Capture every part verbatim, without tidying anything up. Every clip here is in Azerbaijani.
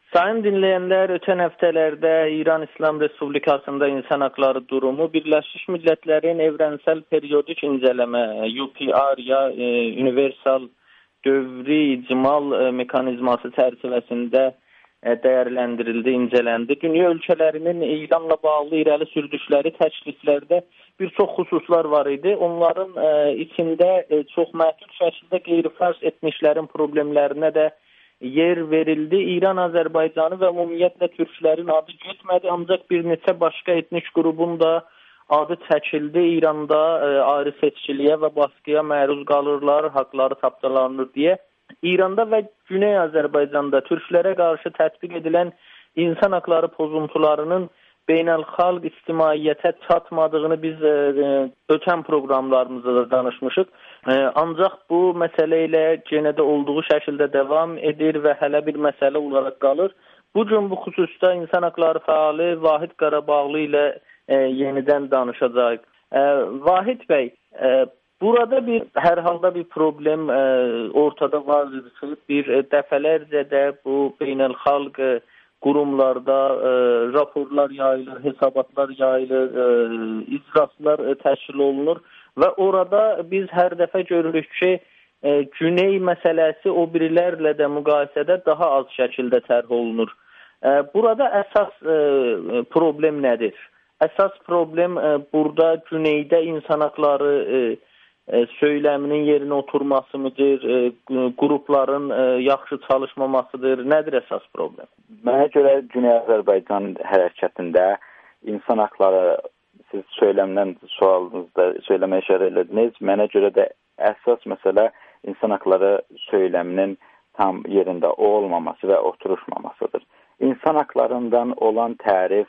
Sayın dinleyenler, ötən həftələrdə İran İslam Respublikasında insan hakları durumu Birləşmiş Millətlərin Evrensel Periodik İncələmə U P R ya e, Universal Dövri İcmal e, mekanizması çərçivəsində e, dəyərləndirildi, incələndi. Dünya ölkələrinin İranla bağlı irəli sürdükləri təkliflərdə bir çox xüsuslar var idi. Onların e, içində e, çox məhdud şəkildə qeyri-fars etmişlərin problemlərinə də yer verildi. İran, Azərbaycanı və ümumiyyətlə türklərin adı getmədi, ancaq bir neçə başqa etnik qrubun da adı çəkildi. İranda e, ayrı seçkiliyə və baskıya məruz qalırlar, haqları tapdalanır deyə. İranda və Güney Azərbaycanda türklərə qarşı tətbiq edilən insan haqları pozuntularının beynəlxalq ictimaiyyətə çatmadığını biz e, ötən proqramlarımızda da danışmışıq. E, ancaq bu məsələ ilə yenə də olduğu şəkildə davam edir və hələ bir məsələ olaraq qalır. Bu gün bu xüsusda insan haqları fəali Vahid Qarabağlı ilə e, yenidən danışacağıq. E, Vahid bəy, e, burada bir hər halda bir problem e, ortada vardır ki, bir e, dəfələrcə də bu beynəlxalq e, qurumlarda e, raporlar yayılır, hesabatlar yayılır, e, icraatlar e, təşkil olunur və orada biz hər dəfə görürük ki, e, Güney məsələsi o birilərlə də müqayisədə daha az şəkildə tərh olunur. E, burada əsas e, problem nədir? Əsas problem e, burada Güneydə insan haqları e, e, söyləminin yerinə oturması mıdır, e, qrupların e, yaxşı çalışmamasıdır, nədir əsas problem? Mənə görə Güney Azərbaycan hərəkətində insan haqları, siz söyləmdən sualınızda söyləməyə işarə ediniz, mənə görə də əsas məsələ insan haqları söyləminin tam yerində olmaması və oturuşmamasıdır. İnsan haqlarından olan tərif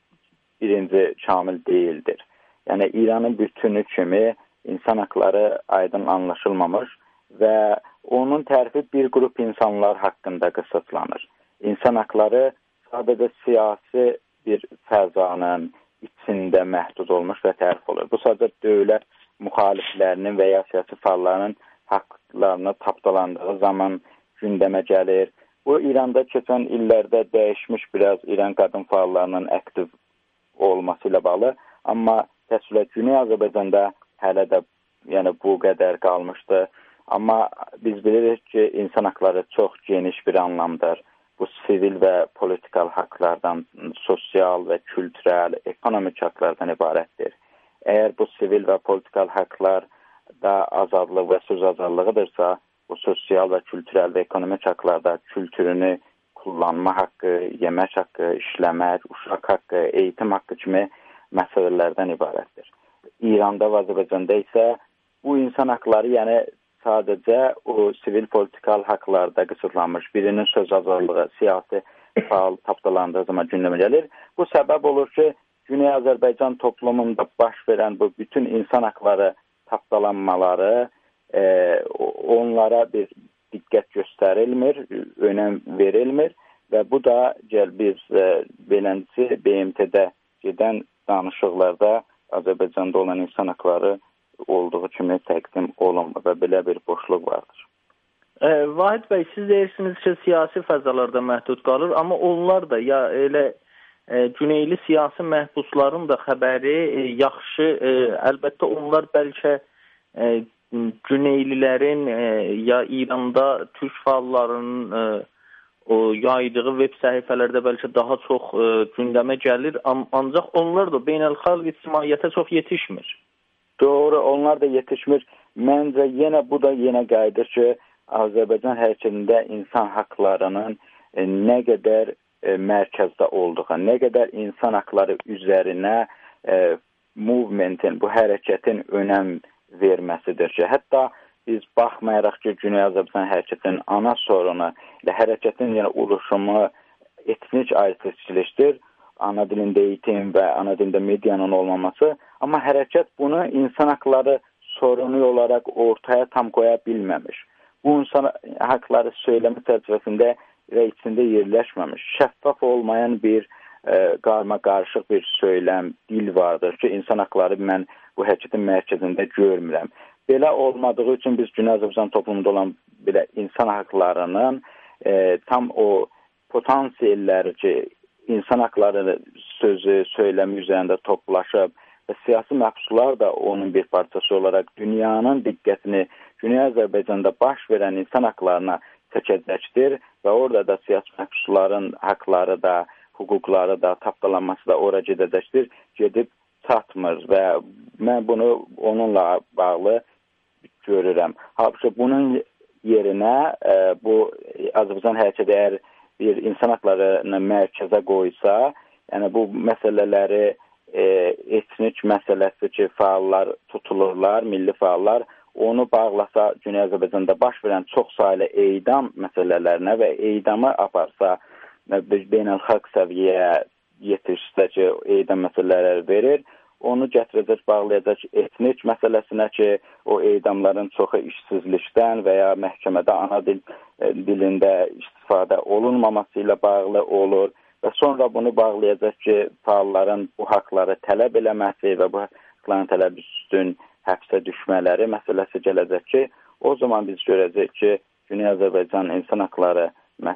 birinci şamil deyildir. Yəni İranın bütünü kimi insan haqları aydın anlaşılmamış və onun tərifi bir qrup insanlar haqqında qısıtlanır. İnsan haqları sadəcə siyasi bir fəzanın içində məhdud olmuş və tərif olur. Bu sadəcə dövlət müxaliflərinin və ya siyasi fəalların haqlarını tapdalandığı zaman gündəmə gəlir. Bu İranda keçən illərdə dəyişmiş biraz İran qadın fəallarının aktiv olması ilə bağlı, amma təsvir Güney Azərbaycanda hələ də yəni bu qədər qalmışdı. Amma biz bilirik ki, insan haqları çox geniş bir anlamdır. Bu sivil və politikal haqlardan, sosial və kültürel, ekonomik haqlardan ibarətdir. Əgər bu sivil və politikal haqlar da azadlıq və söz azadlığıdırsa, bu sosial və kültürel və ekonomik haqlarda kültürünü kullanma haqqı, yemək haqqı, işləmək, uşaq haqqı, eğitim haqqı kimi məsələlərdən ibarətdir. İranda və Azərbaycanda isə bu insan haqları yəni sadəcə o sivil politikal haqlarda qısıtlanmış, birinin söz azadlığı, siyasi faal tapdalandığı zaman gündəmə gəlir. Bu səbəb olur ki, Güney Azərbaycan toplumunda baş verən bu bütün insan haqları tapdalanmaları e, onlara bir diqqət göstərilmir, önəm verilmir və bu da gəl biz e, beləncə B M T-də gedən danışıqlarda Azərbaycanda olan insan haqları olduğu kimi təqdim olunmur və belə bir boşluq vardır. E, Vahid bəy, siz deyirsiniz ki, siyasi fəzalarda məhdud qalır, amma onlar da ya elə e, güneyli siyasi məhbusların da xəbəri e, yaxşı, e, əlbəttə onlar bəlkə e, güneylilərin e, ya İranda türk fəallarının e, o yaydığı web səhifələrdə bəlkə daha çox e, gündəmə gəlir, ancaq onlar da beynəlxalq ictimaiyyətə çox yetişmir. Doğru, onlar da yetişmir. Məncə yenə bu da yenə qayıdır ki, Azərbaycan hərəkətində insan haqlarının e, nə qədər e, mərkəzdə olduğu, nə qədər insan haqları üzərinə e, movementin, bu hərəkətin önəm verməsidir ki, hətta biz baxmayaraq ki, Güney Azərbaycan hərəkətinin ana sorunu ilə hərəkətin yəni oluşumu etnik ayrı-seçkilikdir, ana dilində eğitim və ana dilində medianın olmaması, amma hərəkət bunu insan haqları sorunu olaraq ortaya tam qoya bilməmiş. Bu insan haqları söyləmə çərçivəsində və içində yerləşməmiş, şəffaf olmayan bir e, qarma-qarışıq bir söyləm, dil vardır ki, insan haqları mən bu hərəkətin mərkəzində görmürəm. Belə olmadığı üçün biz Güney Azərbaycan toplumunda olan belə insan haqlarının e, tam o potansiyelləri ki, insan haqları sözü, söyləmi üzərində toplaşıb və siyasi məhbuslar da onun bir parçası olaraq dünyanın diqqətini Güney Azərbaycanda baş verən insan haqlarına çəkəcəkdir və orada da siyasi məhbusların haqları da, hüquqları da, tapdalanması da ora gedəcəkdir, gedib çatmır və mən bunu onunla bağlı görürəm. Halbuki bunun yerinə e, bu Azərbaycan hərəkəti əgər bir insan haqlarını mərkəzə qoysa, yəni bu məsələləri e, etnik məsələsi ki, fəallar tutulurlar, milli fəallar, onu bağlasa Güney Azərbaycanda baş verən çox saylı eydam məsələlərinə və eydamı aparsa, beynəlxalq səviyyəyə yetirsə ki, eydam məsələləri verir, onu gətirəcək, bağlayacaq etnik məsələsinə ki, o eydamların çoxu işsizlikdən və ya məhkəmədə ana dil, dilində istifadə olunmaması ilə bağlı olur və sonra bunu bağlayacaq ki, fəalların bu haqları tələb eləməsi və bu haqların tələb üstün həbsə düşmələri məsələsi gələcək ki, o zaman biz görəcək ki, Güney Azərbaycan insan haqları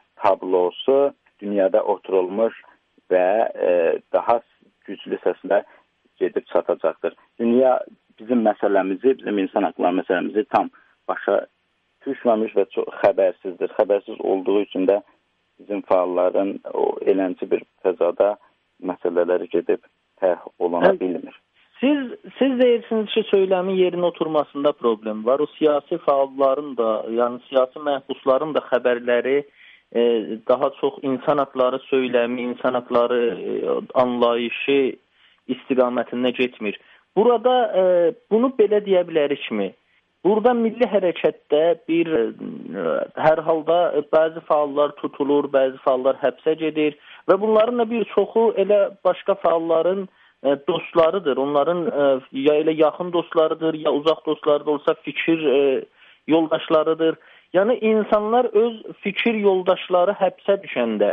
tablosu dünyada oturulmuş və e, daha güclü səslə gedib çatacaqdır. Dünya bizim məsələmizi, bizim insan haqları məsələmizi tam başa düşməmiş və çox xəbərsizdir. Xəbərsiz olduğu üçün də bizim fəalların o eləncə bir fəzada məsələləri gedib təh olana bilmir. Siz, siz deyirsiniz ki, söyləmin yerinə oturmasında problem var. O siyasi fəalların da, yəni siyasi məhbusların da xəbərləri e, daha çox insan haqları söyləmi, insan haqları e, anlayışı istiqamətində getmir. Burada e, bunu belə deyə bilərikmi? Burada milli hərəkətdə bir e, hər halda bəzi fəallar tutulur, bəzi fəallar həbsə gedir və bunların da bir çoxu elə başqa fəalların dostlarıdır. Onların ya elə yaxın dostlarıdır, ya uzaq dostları da olsa fikir yoldaşlarıdır. Yəni insanlar öz fikir yoldaşları həbsə düşəndə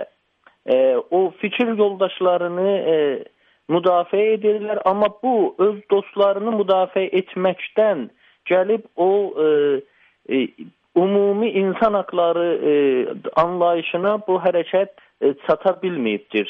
o fikir yoldaşlarını müdafiə edirlər, amma bu öz dostlarını müdafiə etməkdən gəlib o ümumi insan haqları anlayışına bu hərəkət çata bilməyibdir.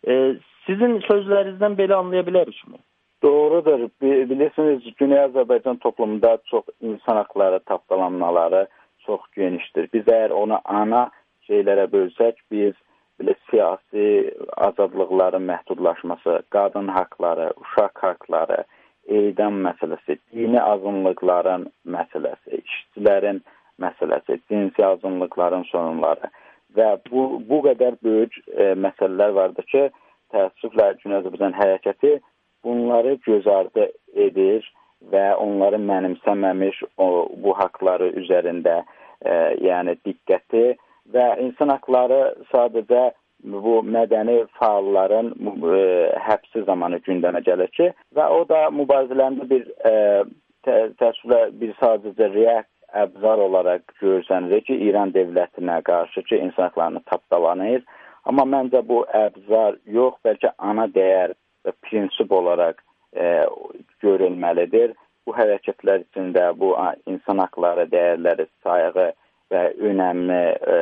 Sizin sözlərinizdən belə anlaya bilərikmi? Doğrudur. Bilirsiniz, Güney Azərbaycan toplumunda çox insan haqları tapdalanmaları çox genişdir. Biz əgər onu ana şeylərə bölsək, biz belə siyasi azadlıqların məhdudlaşması, qadın haqları, uşaq haqları, eydam məsələsi, dini azınlıqların məsələsi, işçilərin məsələsi, cinsi azınlıqların sorunları və bu, bu qədər böyük e, məsələlər vardır ki, təəssüflə Güney Azərbaycan hərəkəti bunları göz ardı edir və onları mənimsəməmiş o, bu haqları üzərində e, yəni diqqəti və insan haqları sadəcə bu mədəni fəalların e, həbsi zamanı gündəmə gəlir ki, və o da mübarizələrində bir e, tə, təəssüflə bir sadəcə reakt əbzar olaraq görsənir ki, İran dövlətinə qarşı ki, insan haqlarını tapdalanır. Amma məncə bu əbzar yox, bəlkə ana dəyər və prinsip olaraq e, görülməlidir. Bu hərəkətlər içində bu insan haqları dəyərləri sayığı və önəmi, e,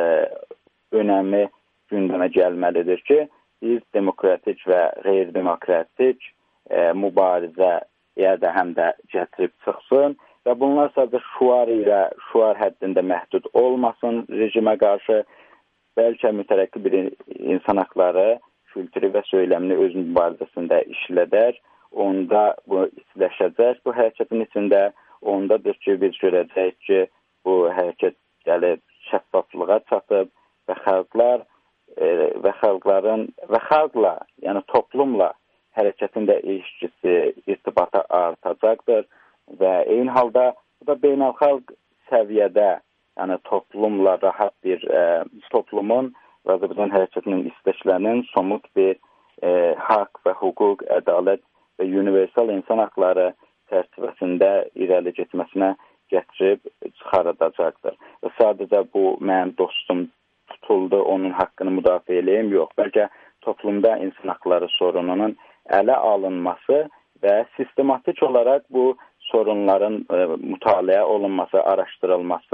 önəmi gündəmə gəlməlidir ki, biz demokratik və qeyri-demokratik e, mübarizəyə də həm də gətirib çıxsın və bunlar sadəcə şuar ilə, şuar həddində məhdud olmasın rejimə qarşı. Bəlkə mütərəqqi bir insan haqları kültürü və söyləmini öz mübarizəsində işlədər, onda bu içləşəcək bu hərəkətin içində, ondadır ki, biz görəcəyik ki, bu hərəkət gəlib şəffaflığa çatıb və xalqlar e, və xalqların və xalqla, yəni toplumla hərəkətin də ilişkisi, irtibatı artacaqdır və eyni halda bu da beynəlxalq səviyyədə, yəni toplumla rahat bir e, toplumun və Azərbaycan hərəkətinin istəklərinin somut bir e, haqq və hüquq, ədalət və universal insan haqları çərçivəsində irəli getməsinə gətirib çıxaracaqdır. Və sadəcə bu mənim dostum tutuldu, onun haqqını müdafiə eləyim, yox. Bəlkə toplumda insan haqları sorununun ələ alınması və sistematik olaraq bu sorunların e, mütaliə olunması, araşdırılması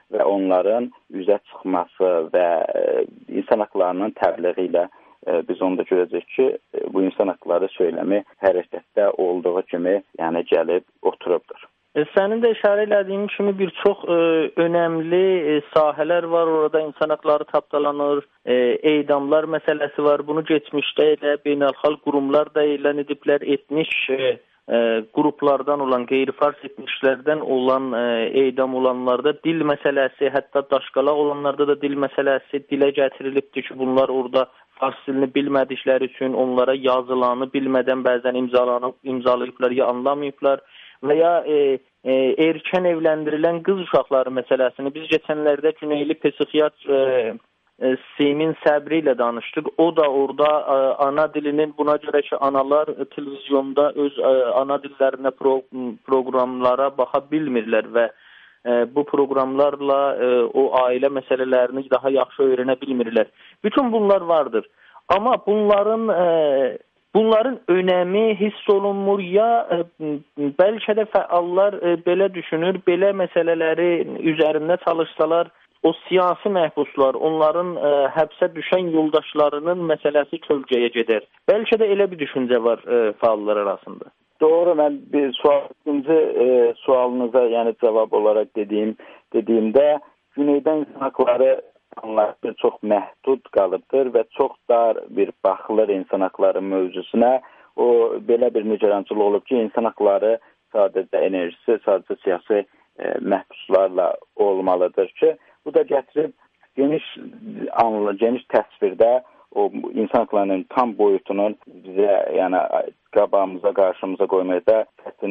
və onların üzə çıxması və insan haqlarının təbliği ilə biz onu da görəcək ki, bu insan haqları söyləmi hərəkətdə olduğu kimi yəni gəlib oturubdur. Sənin də işarə elədiyin kimi bir çox e, önəmli e, sahələr var, orada insan haqları tapdalanır, e, eydamlar məsələsi var. Bunu keçmişdə elə beynəlxalq qurumlar da elan ediblər, etnik e, e, qruplardan olan, qeyri-fars etniklərdən olan e, eydam olanlarda dil məsələsi, hətta daşqalaq olanlarda da dil məsələsi dilə gətirilibdir ki, bunlar orada fars dilini bilmədikləri üçün onlara yazılanı bilmədən bəzən imzalanıb, imzalayıblar ya anlamayıblar. Və ya e, e, erkən evləndirilən qız uşaqları məsələsini biz keçənlərdə Güneyli psixiatr e, e, Simin Səbri ilə danışdıq. O da orada e, ana dilinin, buna görə ki, analar e, televizyonda öz e, ana dillərinə pro, proqramlara baxa bilmirlər və e, bu proqramlarla e, o ailə məsələlərini daha yaxşı öyrənə bilmirlər. Bütün bunlar vardır. Amma bunların e, Bunların önəmi hiss olunmur ya e, bəlkə də fəallar e, belə düşünür, belə məsələləri üzərində çalışsalar, o siyasi məhbuslar, onların e, həbsə düşən yoldaşlarının məsələsi kölgəyə gedər. Bəlkə də elə bir düşüncə var e, fəallar arasında. Doğru, mən bir sual, ikinci e, sualınıza yəni cavab olaraq dediyim, dediyimdə Güneydə insan haqları bir çox məhdud qalıbdır və çox dar bir baxılır insan haqları mövzusuna. O, belə bir nigarançılıq olub ki, insan haqları sadəcə enerjisi, sadəcə siyasi e, məhbuslarla olmalıdır ki, bu da gətirib geniş anlı, geniş təsvirdə o insan haqlarının tam boyutunun bizə, yəni qabağımıza, qarşımıza qoymaqda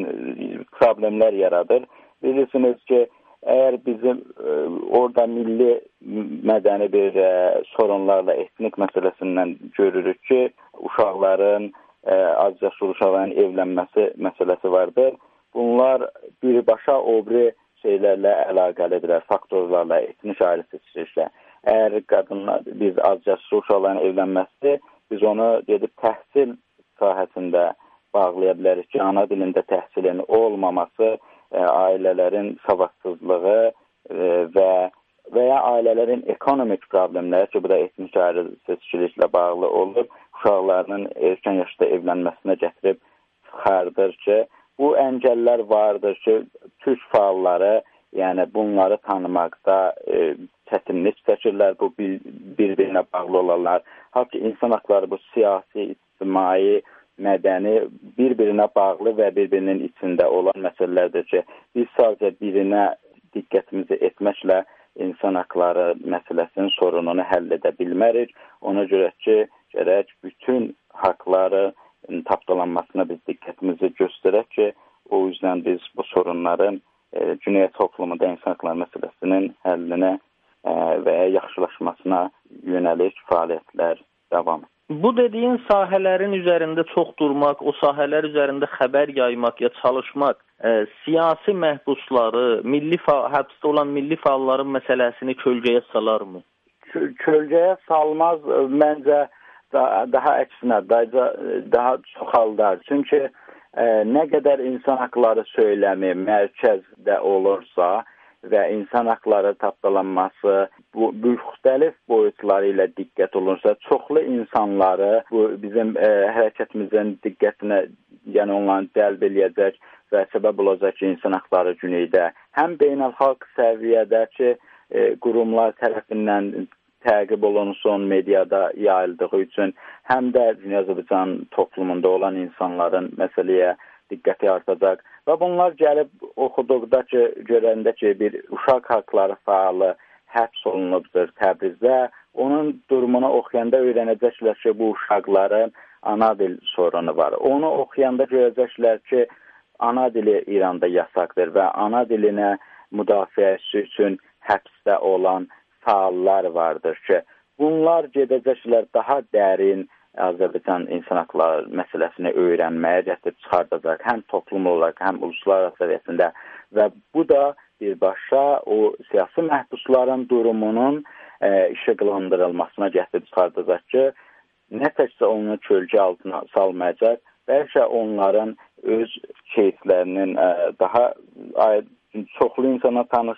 problemlər yaradır. Bilirsiniz ki, əgər bizim e, orada milli mədəni bir e, sorunlarla etnik məsələsindən görürük ki, uşaqların, e, az yaşlı uşaqların evlənməsi məsələsi vardır. Bunlar birbaşa obri şeylərlə əlaqəlidirlər, faktorlarla, etnik ayrı seçilişlə. Əgər qadınlar, biz az yaşlı uşaqların evlənməsi, biz onu gedib təhsil sahəsində bağlaya bilərik ki, ana dilində təhsilin olmaması, ailələrin savadsızlığı və və ya ailələrin ekonomik problemləri ki, bu da etnik ayrı seçkiliklə bağlı olur, uşaqlarının erkən yaşda evlənməsinə gətirib çıxardır ki, bu əngəllər vardır ki, türk fəalları yəni bunları tanımaqda e, çətinlik çəkirlər, bu bir-birinə bağlı olanlar. Halbuki insan haqları bu siyasi, ictimai, mədəni, bir-birinə bağlı və bir-birinin içində olan məsələlərdir ki, biz sadəcə birinə diqqətimizi etməklə insan haqları məsələsinin sorununu həll edə bilmərik. Ona görə ki, gərək bütün haqları tapdalanmasına biz diqqətimizi göstərək ki, o yüzden biz bu sorunların e, Cüneyt toplumunda insan haqları məsələsinin həllinə e, və yaxşılaşmasına yönəlik fəaliyyətlər davam edir. Bu dediyin sahələrin üzərində çox durmaq, o sahələr üzərində xəbər yaymaq ya çalışmaq, e, siyasi məhbusları, milli həbsdə olan milli fəalların məsələsini kölgəyə salarmı? Kölgəyə salmaz, məncə daha, daha əksinə, daha, daha çoxaldar. Çünki e, nə qədər insan haqları söyləmi mərkəzdə olursa və insan haqları tapdalanması bu müxtəlif boyutları ilə diqqət olunursa, çoxlu insanları bu bizim e, hərəkətimizin diqqətinə, yəni onların cəlb eləyəcək və səbəb olacaq ki, insan haqları Güneydə həm beynəlxalq səviyyədəki e, qurumlar tərəfindən təqib olunsun, mediada yayıldığı üçün, həm də Azərbaycan toplumunda olan insanların məsələyə diqqəti artacaq. Və bunlar gəlib oxuduqda ki, görəndə ki, bir uşaq haqları fəalı həbs olunubdur Təbrizdə. Onun durumunu oxuyanda öyrənəcəklər ki, bu uşaqların ana dil sorunu var. Onu oxuyanda görəcəklər ki, ana dili İranda yasaqdır və ana dilinə müdafiəsi üçün həbsdə olan fəallar vardır ki, bunlar gedəcəklər daha dərin Azərbaycan insan haqları məsələsini öyrənməyə gətirib çıxardacaq, həm toplum olaraq, həm uluslararası səviyyəsində və bu da birbaşa o siyasi məhbusların durumunun e, işıqlandırılmasına gətirib çıxardacaq ki, nə təkcə onu kölgə altına salmayacaq, bəlkə onların öz keyflərinin e, daha çoxlu insana tanış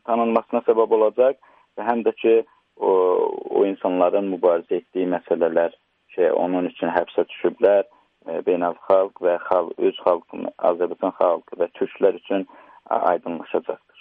tanınmasına səbəb olacaq və həm də ki, o, o insanların mübarizə etdiyi məsələlər şey, onun üçün həbsə düşüblər, e, beynəlxalq və xalq, öz xalqı, Azərbaycan xalqı və türklər üçün aydınlaşacaqdır.